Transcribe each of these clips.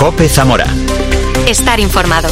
COPE Zamora. Estar informado.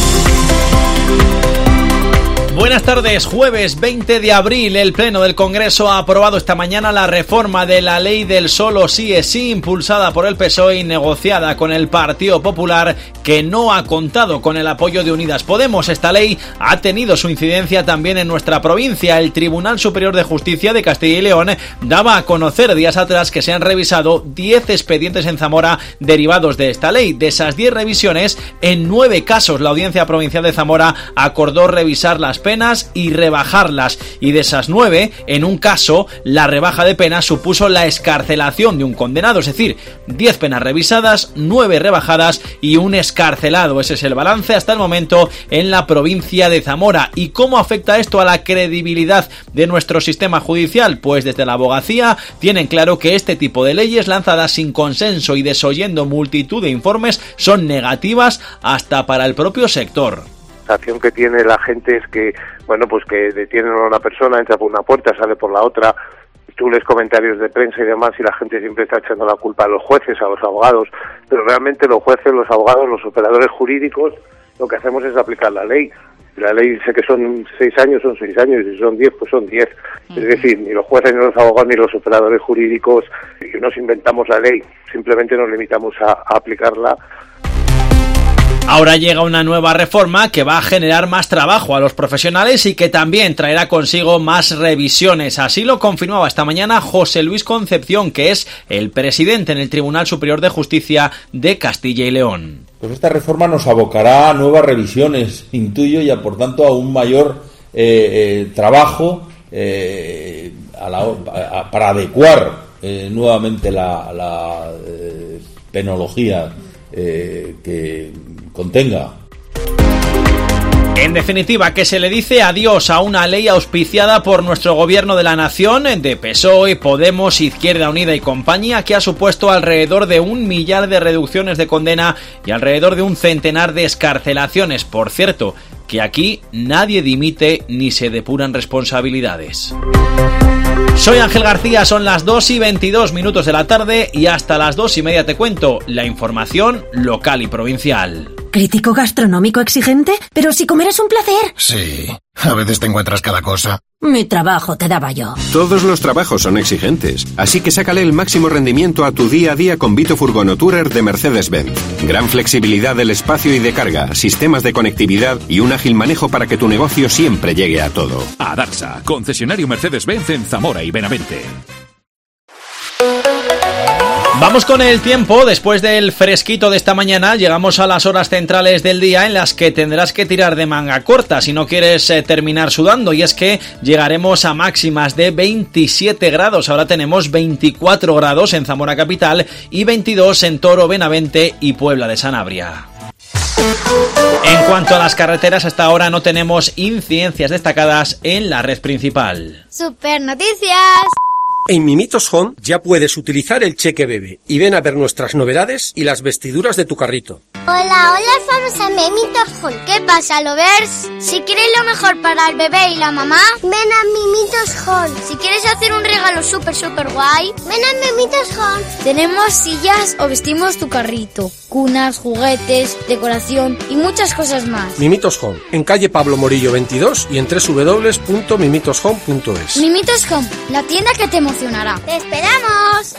Buenas tardes, jueves 20 de abril, el Pleno del Congreso ha aprobado esta mañana la reforma de la ley del solo sí es sí, impulsada por el PSOE y negociada con el Partido Popular, que no ha contado con el apoyo de Unidas Podemos. Esta ley ha tenido su incidencia también en nuestra provincia. El Tribunal Superior de Justicia de Castilla y León daba a conocer días atrás que se han revisado 10 expedientes en Zamora derivados de esta ley. De esas 10 revisiones, en 9 casos la Audiencia Provincial de Zamora acordó revisar las penas y rebajarlas, y de esas 9, en un caso la rebaja de penas supuso la excarcelación de un condenado, es decir, 10 penas revisadas, 9 rebajadas y un excarcelado. Ese es el balance hasta el momento en la provincia de Zamora. ¿Y cómo afecta esto a la credibilidad de nuestro sistema judicial? Pues desde la abogacía tienen claro que este tipo de leyes lanzadas sin consenso y desoyendo multitud de informes son negativas hasta para el propio sector. La sensación que tiene la gente es que, bueno, pues que detienen a una persona, entra por una puerta, sale por la otra, tú lees comentarios de prensa y demás y la gente siempre está echando la culpa a los jueces, a los abogados, pero realmente los jueces, los abogados, los operadores jurídicos, lo que hacemos es aplicar la ley. La ley dice que son 6 años, son 6 años, y si son 10, pues son 10. Es decir, ni los jueces, ni los abogados, ni los operadores jurídicos nos inventamos la ley, simplemente nos limitamos a aplicarla. Ahora llega una nueva reforma que va a generar más trabajo a los profesionales y que también traerá consigo más revisiones. Así lo confirmaba esta mañana José Luis Concepción, que es el presidente en el Tribunal Superior de Justicia de Castilla y León. Pues esta reforma nos abocará a nuevas revisiones, intuyo, y por tanto a un mayor trabajo para adecuar nuevamente la penología que contenga. En definitiva, que se le dice adiós a una ley auspiciada por nuestro gobierno de la nación, de PSOE, Podemos, Izquierda Unida y compañía, que ha supuesto alrededor de 1 millar de reducciones de condena y alrededor de un centenar de excarcelaciones. Por cierto, que aquí nadie dimite ni se depuran responsabilidades. Soy Ángel García, son las 2:22 de la tarde y hasta las 2:30 te cuento la información local y provincial. ¿Crítico gastronómico exigente? Pero si comer es un placer. Sí, a veces te encuentras cada cosa. Mi trabajo te daba yo. Todos los trabajos son exigentes, así que sácale el máximo rendimiento a tu día a día con Vito Furgono Tourer de Mercedes-Benz. Gran flexibilidad del espacio y de carga, sistemas de conectividad y un ágil manejo para que tu negocio siempre llegue a todo. Adarsa, concesionario Mercedes-Benz en Zamora y Benavente. Vamos con el tiempo. Después del fresquito de esta mañana llegamos a las horas centrales del día en las que tendrás que tirar de manga corta si no quieres terminar sudando, y es que llegaremos a máximas de 27 grados. Ahora tenemos 24 grados en Zamora capital y 22 en Toro, Benavente y Puebla de Sanabria. En cuanto a las carreteras, hasta ahora no tenemos incidencias destacadas en la red principal. ¡Super noticias! En Mimitos Home ya puedes utilizar el cheque bebé y ven a ver nuestras novedades y las vestiduras de tu carrito. Hola, vamos a Mimitos Home. ¿Qué pasa, lovers? Si quieres lo mejor para el bebé y la mamá, ven a Mimitos Home. Si quieres hacer un regalo súper guay, ven a Mimitos Home. Tenemos sillas o vestimos tu carrito, cunas, juguetes, decoración y muchas cosas más. Mimitos Home, en calle Pablo Morillo 22 y en www.mimitoshome.es. Mimitos Home, la tienda que te emocionará. ¡Te esperamos!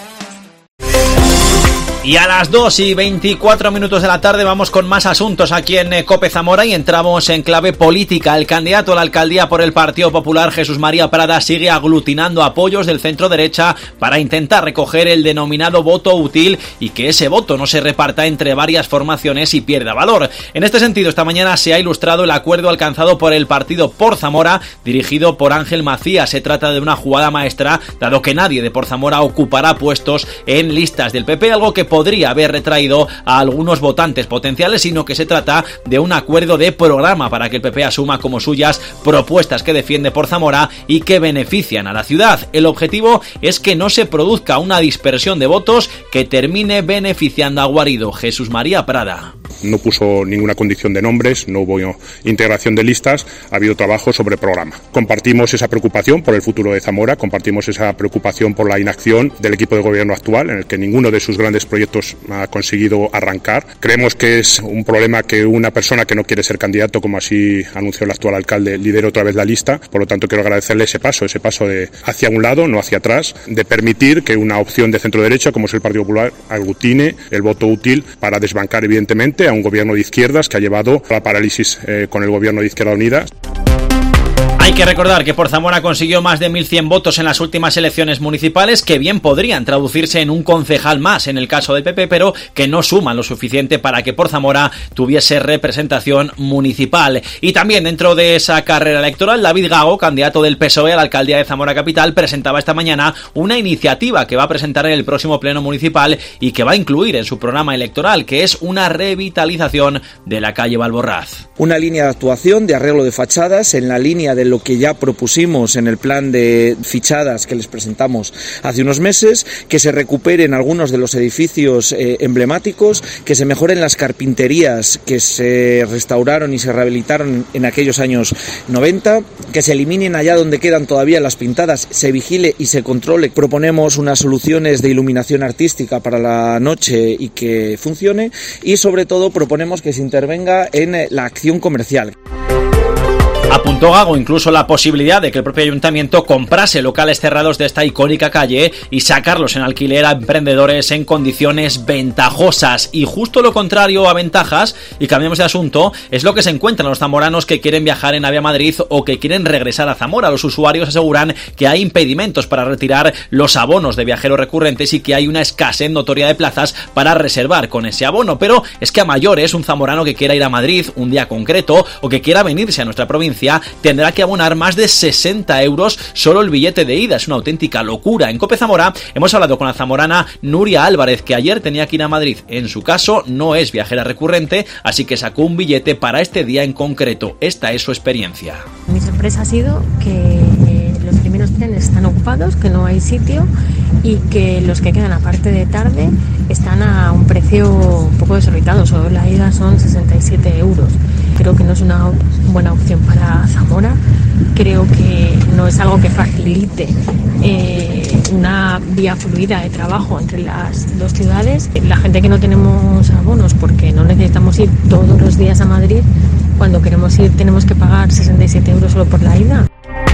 Y a las 2:24 de la tarde vamos con más asuntos aquí en COPE Zamora y entramos en clave política. El candidato a la alcaldía por el Partido Popular, Jesús María Prada, sigue aglutinando apoyos del centro derecha para intentar recoger el denominado voto útil y que ese voto no se reparta entre varias formaciones y pierda valor. En este sentido, esta mañana se ha ilustrado el acuerdo alcanzado por el Partido por Zamora, dirigido por Ángel Macías. Se trata de una jugada maestra, dado que nadie de por Zamora ocupará puestos en listas del PP, algo que podría haber retraído a algunos votantes potenciales, sino que se trata de un acuerdo de programa para que el PP asuma como suyas propuestas que defiende por Zamora y que benefician a la ciudad. El objetivo es que no se produzca una dispersión de votos que termine beneficiando a Guarido. Jesús María Prada. no puso ninguna condición de nombres, no hubo integración de listas, ha habido trabajo sobre programa. Compartimos esa preocupación por el futuro de Zamora, compartimos esa preocupación por la inacción del equipo de gobierno actual, en el que ninguno de sus grandes proyectos ha conseguido arrancar. Creemos que es un problema que una persona que no quiere ser candidato, como así anunció el actual alcalde, lidere otra vez la lista. Por lo tanto, quiero agradecerle ese paso de hacia un lado, no hacia atrás, de permitir que una opción de centro derecha, como es el Partido Popular, aglutine el voto útil para desbancar evidentemente a un gobierno de izquierdas que ha llevado a la parálisis con el gobierno de Izquierda Unida. Hay que recordar que por Zamora consiguió más de 1.100 votos en las últimas elecciones municipales, que bien podrían traducirse en un concejal más en el caso del PP, pero que no suman lo suficiente para que por Zamora tuviese representación municipal. Y también dentro de esa carrera electoral, David Gago, candidato del PSOE a la alcaldía de Zamora Capital, presentaba esta mañana una iniciativa que va a presentar en el próximo pleno municipal y que va a incluir en su programa electoral, que es una revitalización de la calle Balborraz. Una línea de actuación de arreglo de fachadas en la línea de lo que ya propusimos en el plan de fichadas que les presentamos hace unos meses, que se recuperen algunos de los edificios emblemáticos, que se mejoren las carpinterías que se restauraron y se rehabilitaron en aquellos años 90, que se eliminen allá donde quedan todavía las pintadas, se vigile y se controle. Proponemos unas soluciones de iluminación artística para la noche y que funcione, y sobre todo proponemos que se intervenga en la acción comercial. Apuntó Gago incluso la posibilidad de que el propio ayuntamiento comprase locales cerrados de esta icónica calle y sacarlos en alquiler a emprendedores en condiciones ventajosas. Y justo lo contrario a ventajas, y cambiamos de asunto, es lo que se encuentran los zamoranos que quieren viajar en AVE a Madrid o que quieren regresar a Zamora. Los usuarios aseguran que hay impedimentos para retirar los abonos de viajeros recurrentes y que hay una escasez notoria de plazas para reservar con ese abono. Pero es que a mayores, un zamorano que quiera ir a Madrid un día concreto o que quiera venirse a nuestra provincia tendrá que abonar más de 60 euros solo el billete de ida. Es una auténtica locura. En COPE Zamora hemos hablado con la zamorana Nuria Álvarez, que ayer tenía que ir a Madrid. En su caso no es viajera recurrente, así que sacó un billete para este día en concreto. Esta es su experiencia. Mi sorpresa ha sido que los primeros trenes están ocupados, que no hay sitio y que los que quedan aparte de tarde están a un precio un poco desorbitado. Solo la ida son 67 euros. Creo que no es una buena opción para Zamora. Creo que no es algo que facilite una vía fluida de trabajo entre las dos ciudades. La gente que no tenemos abonos porque no necesitamos ir todos los días a Madrid, cuando queremos ir tenemos que pagar 67 euros solo por la ida.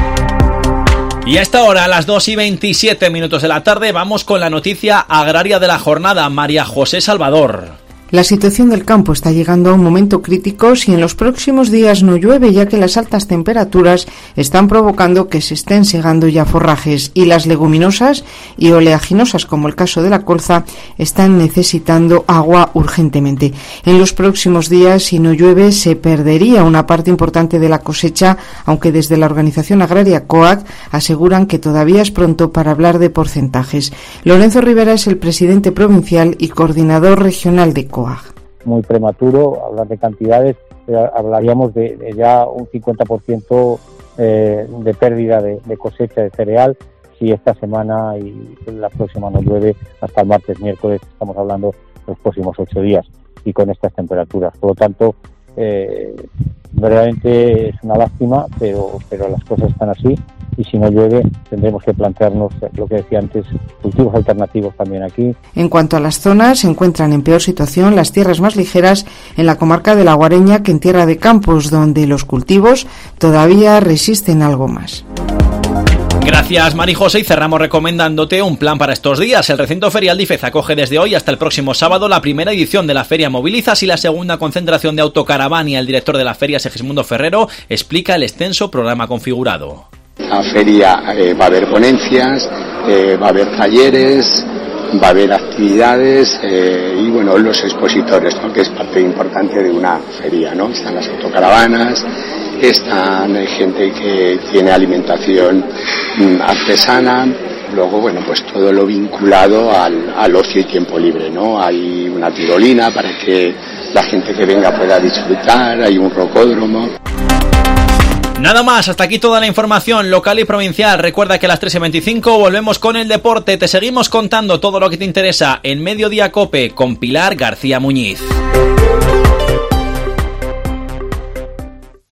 Y a esta hora, a las 2:27 de la tarde, vamos con la noticia agraria de la jornada. María José Salvador. La situación del campo está llegando a un momento crítico si en los próximos días no llueve, ya que las altas temperaturas están provocando que se estén segando ya forrajes, y las leguminosas y oleaginosas, como el caso de la colza, están necesitando agua urgentemente. En los próximos días, si no llueve, se perdería una parte importante de la cosecha, aunque desde la organización agraria COAG aseguran que todavía es pronto para hablar de porcentajes. Lorenzo Rivera es el presidente provincial y coordinador regional de COAG. Muy prematuro hablar de cantidades, hablaríamos de ya un 50% de pérdida de cosecha de cereal si esta semana y la próxima no llueve hasta el martes, miércoles, estamos hablando de los próximos 8 días y con estas temperaturas. Por lo tanto, verdaderamente es una lástima, pero las cosas están así. Y si no llueve, tendremos que plantearnos, lo que decía antes, cultivos alternativos también aquí. En cuanto a las zonas, se encuentran en peor situación las tierras más ligeras en la comarca de La Guareña que en Tierra de Campos, donde los cultivos todavía resisten algo más. Gracias, Mari José, y cerramos recomendándote un plan para estos días. El recinto ferial de Ifez acoge desde hoy hasta el próximo sábado la primera edición de la Feria Movilizas y la segunda concentración de Autocaravania. El director de la feria, Segismundo Ferrero, explica el extenso programa configurado. La feria va a haber ponencias, va a haber talleres, va a haber actividades y bueno, los expositores, ¿no?, que es parte importante de una feria, ¿no? Están las autocaravanas, están gente que tiene alimentación artesana, luego bueno, pues todo lo vinculado al ocio y tiempo libre, ¿no? Hay una tirolina para que la gente que venga pueda disfrutar, hay un rocódromo. Nada más, hasta aquí toda la información local y provincial. Recuerda que a las 3:25 volvemos con el deporte. Te seguimos contando todo lo que te interesa en Mediodía Cope con Pilar García Muñiz.